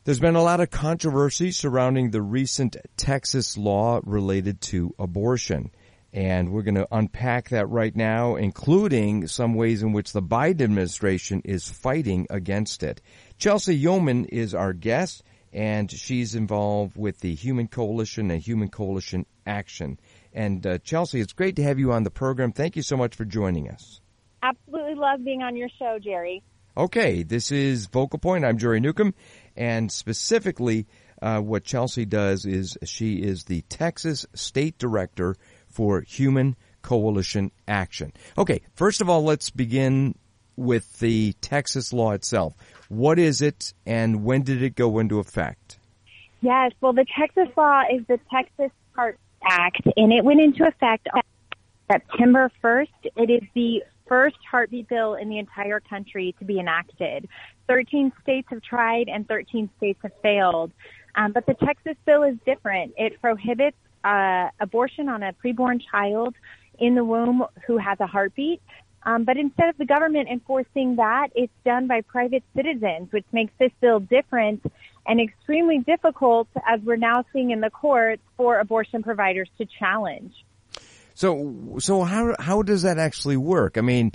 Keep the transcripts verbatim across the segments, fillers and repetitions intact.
There's been a lot of controversy surrounding the recent Texas law related to abortion, and we're going to unpack that right now, including some ways in which the Biden administration is fighting against it. Chelsea Yeoman is our guest, and she's involved with the Human Coalition and Human Coalition Action. And uh, Chelsea, it's great to have you on the program. Thank you so much for joining us. Absolutely love being on your show, Jerry. Okay, this is Vocal Point. I'm Jerry Newcomb, and specifically uh, what Chelsea does is she is the Texas State Director for Human Coalition Action. Okay, first of all, let's begin with the Texas law itself. What is it, and when did it go into effect? Yes, well, the Texas law is the Texas Heart Act, and it went into effect on September first. It is the first heartbeat bill in the entire country to be enacted. thirteen states have tried and thirteen states have failed. Um, but the Texas bill is different. It prohibits uh, abortion on a preborn child in the womb who has a heartbeat. Um, but instead of the government enforcing that, it's done by private citizens, which makes this bill different and extremely difficult, as we're now seeing in the courts, for abortion providers to challenge. So, so how how does that actually work? I mean,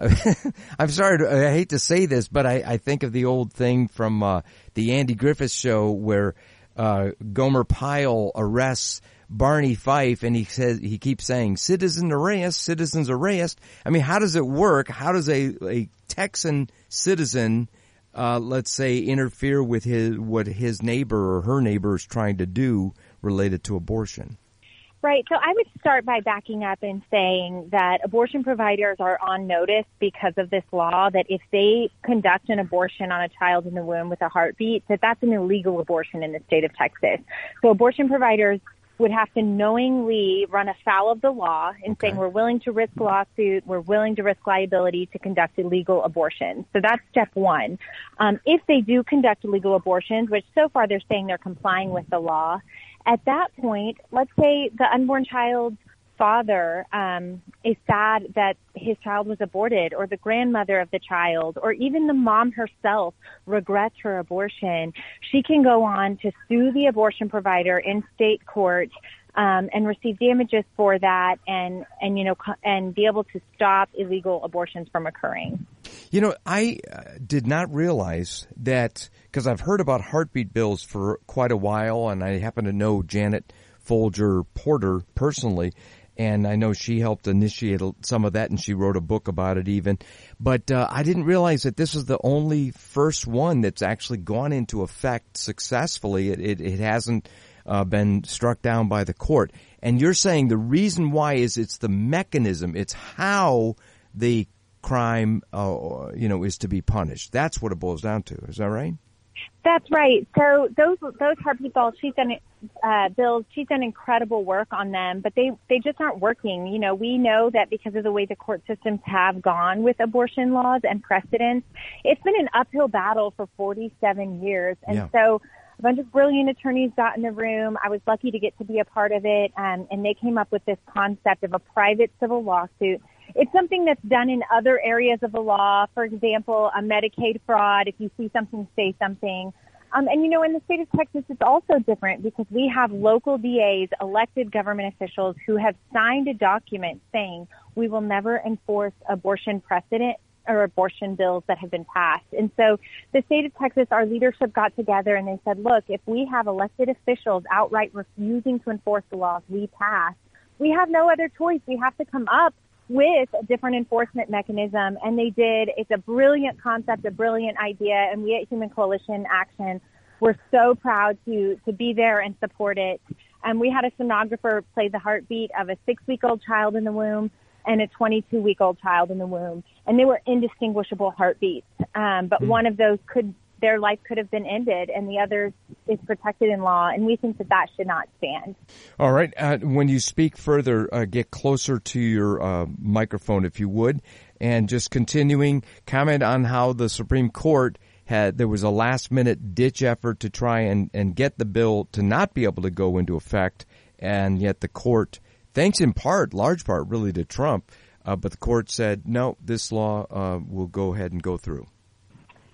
I'm sorry, to, I hate to say this, but I, I think of the old thing from uh, the Andy Griffith Show where uh, Gomer Pyle arrests Barney Fife, and he says he keeps saying "citizen arrest, citizens arrest." I mean, how does it work? How does a a Texan citizen, uh, let's say, interfere with his what his neighbor or her neighbor is trying to do related to abortion? Right. So I would start by backing up and saying that abortion providers are on notice because of this law, that if they conduct an abortion on a child in the womb with a heartbeat, that that's an illegal abortion in the state of Texas. So abortion providers would have to knowingly run afoul of the law and okay. saying we're willing to risk lawsuit, we're willing to risk liability to conduct illegal abortions. So that's step one. Um, if they do conduct illegal abortions, which so far they're saying they're complying with the law, at that point, let's say the unborn child's father um, is sad that his child was aborted, or the grandmother of the child, or even the mom herself regrets her abortion, she can go on to sue the abortion provider in state court um, and receive damages for that, and and you know and be able to stop illegal abortions from occurring. You know, I uh, did not realize that, because I've heard about heartbeat bills for quite a while, and I happen to know Janet Folger Porter personally, and I know she helped initiate some of that, and she wrote a book about it even. But uh, I didn't realize that this is the only first one that's actually gone into effect successfully. It, it, it hasn't uh, been struck down by the court. And you're saying the reason why is it's the mechanism, it's how the crime, uh, you know, is to be punished. That's what it boils down to. Is that right? That's right. So those those heartbeat bills, she's done uh, bills. She's done incredible work on them, but they they just aren't working. You know, we know that because of the way the court systems have gone with abortion laws and precedents, it's been an uphill battle for forty-seven years, and yeah. so a bunch of brilliant attorneys got in the room. I was lucky to get to be a part of it, um, and they came up with this concept of a private civil lawsuit. It's something that's done in other areas of the law. For example, a Medicaid fraud. If you see something, say something. Um, and, you know, in the state of Texas, it's also different because we have local D As, elected government officials, who have signed a document saying we will never enforce abortion precedent or abortion bills that have been passed. And so the state of Texas, our leadership got together and they said, look, if we have elected officials outright refusing to enforce the laws we pass, we have no other choice. We have to come up with a different enforcement mechanism, and they did. It's a brilliant concept, a brilliant idea, and we at Human Coalition Action, we're so proud to to be there and support it. And we had a sonographer play the heartbeat of a six-week-old child in the womb and a twenty-two-week-old child in the womb, and they were indistinguishable heartbeats. Um, but mm. one of those could their life could have been ended, and the other is protected in law, and we think that that should not stand. All right. Uh, when you speak further, uh, get closer to your uh, microphone, if you would, and just continuing, comment on how the Supreme Court had, there was a last-minute ditch effort to try and, and get the bill to not be able to go into effect, and yet the court, thanks in part, large part, really to Trump, uh, but the court said, no, this law uh, will go ahead and go through.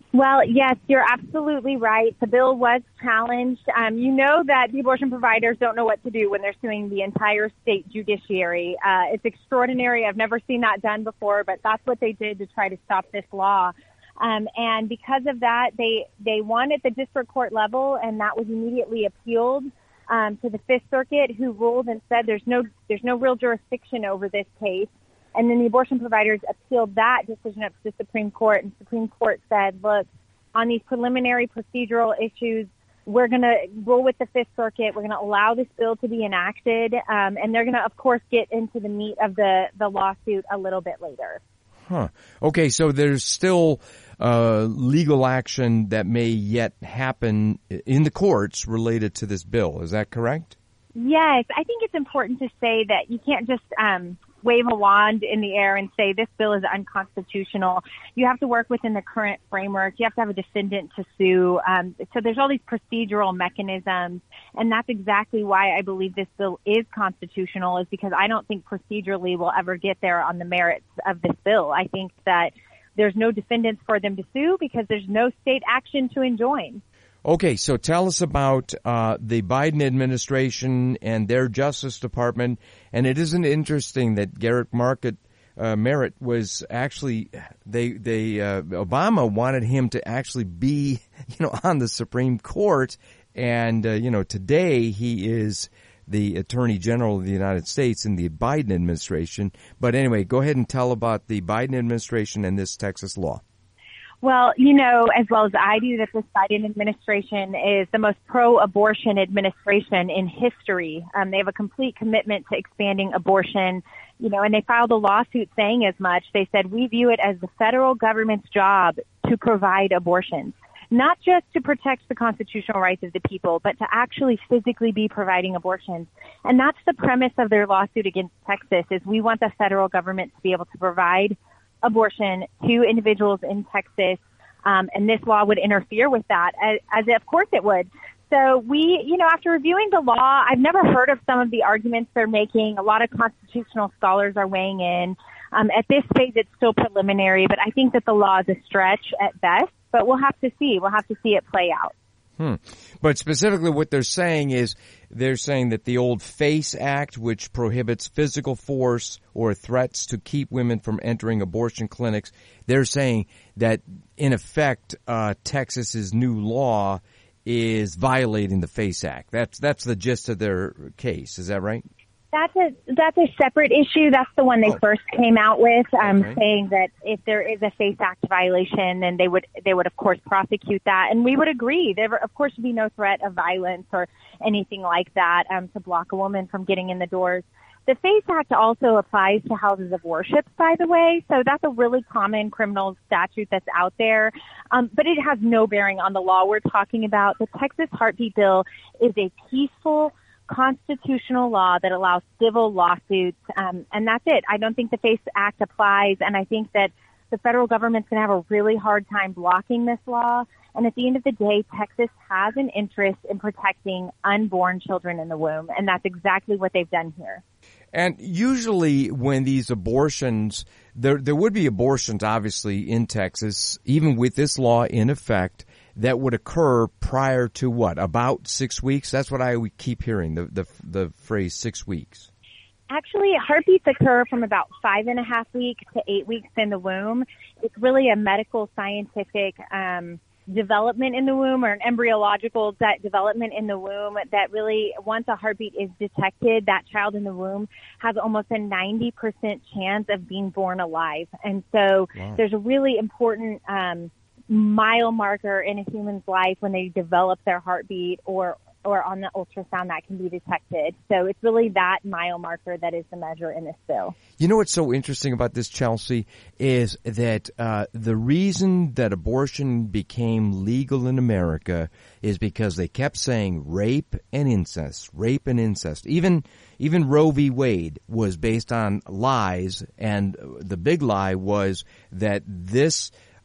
Well, yes, you're absolutely right. The bill was challenged. Um, you know that the abortion providers don't know what to do when they're suing the entire state judiciary. Uh, it's extraordinary. I've never seen that done before, but that's what they did to try to stop this law. Um, and because of that, they, they won at the district court level, and that was immediately appealed um, to the Fifth Circuit, who ruled and said there's no there's no real jurisdiction over this case. And then the abortion providers appealed that decision up to the Supreme Court, and the Supreme Court said, look, on these preliminary procedural issues, we're going to rule with the Fifth Circuit. We're going to allow this bill to be enacted, um, and they're going to, of course, get into the meat of the, the lawsuit a little bit later. Huh. Okay, so there's still uh, legal action that may yet happen in the courts related to this bill. Is that correct? Yes, I think it's important to say that you can't just um, wave a wand in the air and say this bill is unconstitutional. You have to work within the current framework. You have to have a defendant to sue. Um, so there's all these procedural mechanisms, and that's exactly why I believe this bill is constitutional, is because I don't think procedurally we'll ever get there on the merits of this bill. I think that there's no defendants for them to sue because there's no state action to enjoin. Okay, so tell us about uh, the Biden administration and their Justice Department. And it isn't interesting that Garrett Market, uh, Merritt was actually they they uh, Obama wanted him to actually be you know on the Supreme Court, and uh, you know today he is the Attorney General of the United States in the Biden administration. But anyway, go ahead and tell about the Biden administration and this Texas law. Well, you know as well as I do that this Biden administration is the most pro-abortion administration in history. Um, they have a complete commitment to expanding abortion, you know, and they filed a lawsuit saying as much. They said, we view it as the federal government's job to provide abortions, not just to protect the constitutional rights of the people, but to actually physically be providing abortions. And that's the premise of their lawsuit against Texas, is we want the federal government to be able to provide abortion to individuals in Texas, um, and this law would interfere with that, as, as of course it would. So we, you know, after reviewing the law, I've never heard of some of the arguments they're making. A lot of constitutional scholars are weighing in. Um, at this phase, it's still preliminary, but I think that the law is a stretch at best, but we'll have to see. We'll have to see it play out. Hmm. But specifically what they're saying is they're saying that the old FACE Act, which prohibits physical force or threats to keep women from entering abortion clinics, they're saying that, in effect, uh, Texas's new law is violating the FACE Act. That's that's the gist of their case. Is that right? That's a that's a separate issue. That's the one they oh. first came out with, um, okay. saying that if there is a FACE Act violation, then they would they would of course prosecute that, and we would agree. There of course would be no threat of violence or anything like that um, to block a woman from getting in the doors. The FACE Act also applies to houses of worship, by the way, so that's a really common criminal statute that's out there, um, but it has no bearing on the law we're talking about. The Texas Heartbeat Bill is a peaceful constitutional law that allows civil lawsuits, um, and that's it. I don't think the FACE Act applies, and I think that the federal government's going to have a really hard time blocking this law. And at the end of the day, Texas has an interest in protecting unborn children in the womb, and that's exactly what they've done here. And usually when these abortions, there there would be abortions, obviously, in Texas, even with this law in effect, that would occur prior to what, about six weeks? That's what I keep hearing, the the, the phrase six weeks. Actually, heartbeats occur from about five and a half weeks to eight weeks in the womb. It's really a medical scientific um, development in the womb, or an embryological de- development in the womb that really, once a heartbeat is detected, that child in the womb has almost a ninety percent chance of being born alive. And so wow. there's a really important um mile marker in a human's life when they develop their heartbeat, or or on the ultrasound that can be detected. So it's really that mile marker that is the measure in this bill. You know what's so interesting about this, Chelsea, is that uh, the reason that abortion became legal in America is because they kept saying rape and incest, rape and incest. Even even Roe v. Wade was based on lies, and the big lie was that this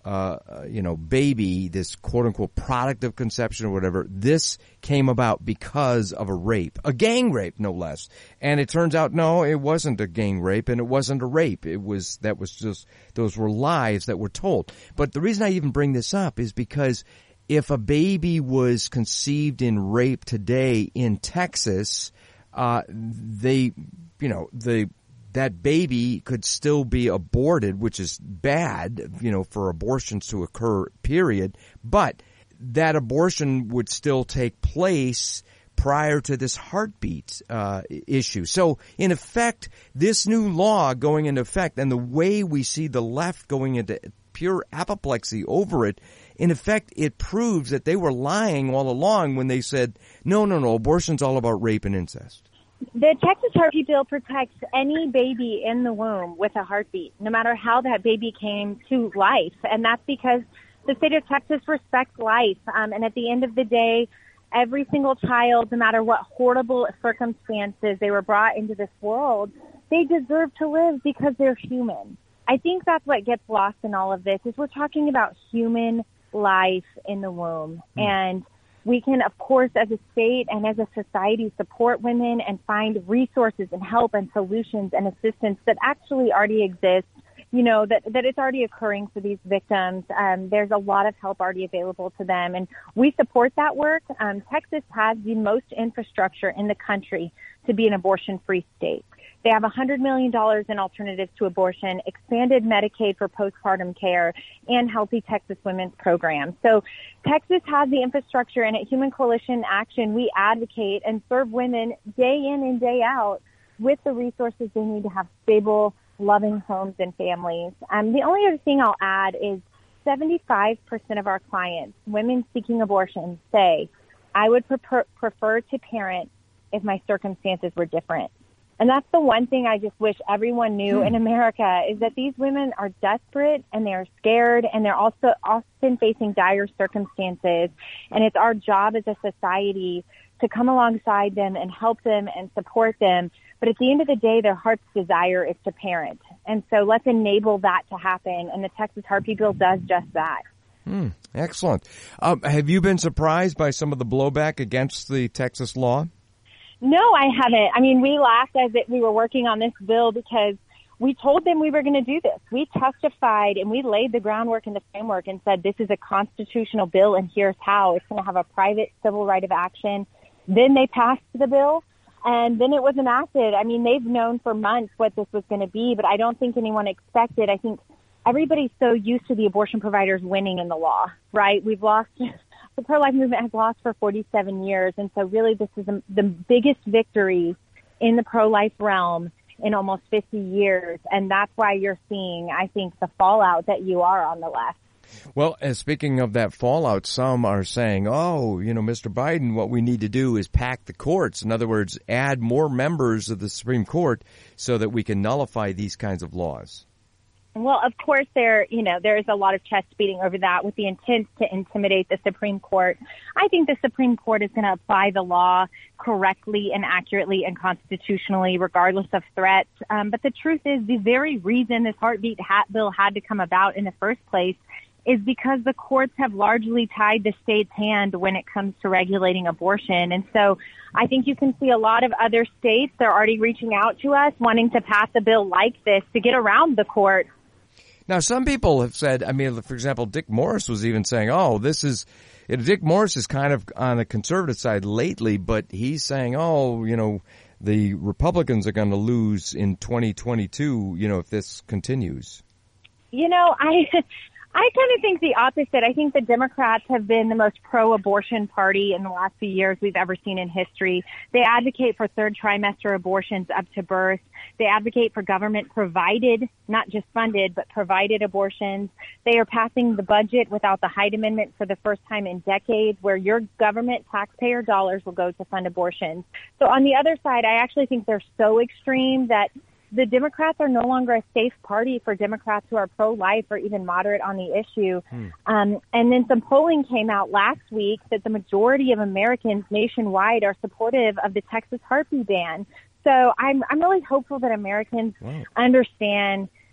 uh, you know, baby, this quote unquote product of conception or whatever, this came about because of a rape, a gang rape, no less. And it turns out, no, it wasn't a gang rape and it wasn't a rape. It was, that was just, those were lies that were told. But the reason I even bring this up is because if a baby was conceived in rape today in Texas, uh, they, you know, the, that baby could still be aborted, which is bad, you know, for abortions to occur, period. But that abortion would still take place prior to this heartbeat uh, issue. So, in effect, this new law going into effect and the way we see the left going into pure apoplexy over it, in effect, it proves that they were lying all along when they said, no, no, no, abortion's all about rape and incest. The Texas Heartbeat Bill protects any baby in the womb with a heartbeat, no matter how that baby came to life. And that's because the state of Texas respects life. Um, and at the end of the day, every single child, no matter what horrible circumstances they were brought into this world, they deserve to live because they're human. I think that's what gets lost in all of this, is we're talking about human life in the womb. Mm. And we can, of course, as a state and as a society, support women and find resources and help and solutions and assistance that actually already exist, you know, that, that it's already occurring for these victims. Um, there's a lot of help already available to them, and we support that work. Um, Texas has the most infrastructure in the country to be an abortion-free state. They have one hundred million dollars in alternatives to abortion, expanded Medicaid for postpartum care, and Healthy Texas Women's Program. So Texas has the infrastructure, and at Human Coalition Action, we advocate and serve women day in and day out with the resources they need to have stable, loving homes and families. Um, the only other thing I'll add is seventy-five percent of our clients, women seeking abortion, say, I would prefer, prefer to parent if my circumstances were different. And that's the one thing I just wish everyone knew in America, is that these women are desperate and they're scared and they're also often facing dire circumstances. And it's our job as a society to come alongside them and help them and support them. But at the end of the day, their heart's desire is to parent. And so let's enable that to happen. And the Texas Heartbeat Bill does just that. Hmm, excellent. Um, have you been surprised by some of the blowback against the Texas law? No, I haven't. I mean, we laughed as it, we were working on this bill because we told them we were going to do this. We testified and we laid the groundwork and the framework and said this is a constitutional bill and here's how. It's going to have a private civil right of action. Then they passed the bill and then it was enacted. I mean, they've known for months what this was going to be, but I don't think anyone expected. I think everybody's so used to the abortion providers winning in the law, right? We've lost... The pro-life movement has lost for forty-seven years, and so really this is the, the biggest victory in the pro-life realm in almost fifty years, and that's why you're seeing, I think, the fallout that you are on the left. Well, and speaking of that fallout, some are saying, oh, you know, Mister Biden, what we need to do is pack the courts. In other words, add more members of the Supreme Court so that we can nullify these kinds of laws. Well, of course, there, you know, there is a lot of chest beating over that with the intent to intimidate the Supreme Court. I think the Supreme Court is going to apply the law correctly and accurately and constitutionally, regardless of threats. Um, but the truth is, the very reason this heartbeat hat bill had to come about in the first place is because the courts have largely tied the state's hand when it comes to regulating abortion. And so I think you can see a lot of other states, they're already reaching out to us, wanting to pass a bill like this to get around the court. Now, some people have said, I mean, for example, Dick Morris was even saying, oh, this is, you know, Dick Morris is kind of on the conservative side lately, but he's saying, oh, you know, the Republicans are going to lose in twenty twenty-two, you know, if this continues. You know, I... I kind of think the opposite. I think the Democrats have been the most pro-abortion party in the last few years we've ever seen in history. They advocate for third trimester abortions up to birth. They advocate for government-provided, not just funded, but provided abortions. They are passing the budget without the Hyde Amendment for the first time in decades, where your government taxpayer dollars will go to fund abortions. So on the other side, I actually think they're so extreme that the Democrats are no longer a safe party for Democrats who are pro-life or even moderate on the issue. Hmm. Um, and then some polling came out last week that the majority of Americans nationwide are supportive of the Texas heartbeat ban. So I'm I'm really hopeful that Americans wow. understand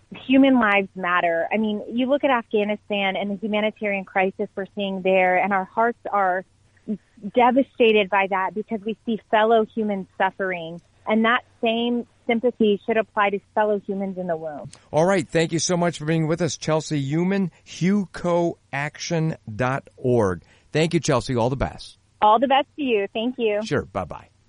human lives matter. I mean, you look at Afghanistan and the humanitarian crisis we're seeing there, and our hearts are devastated by that because we see fellow humans suffering. And that same sympathy should apply to fellow humans in the womb. All right. Thank you so much for being with us, Chelsea Human, huco action dot org. Thank you, Chelsea. All the best. All the best to you. Thank you. Sure. Bye-bye.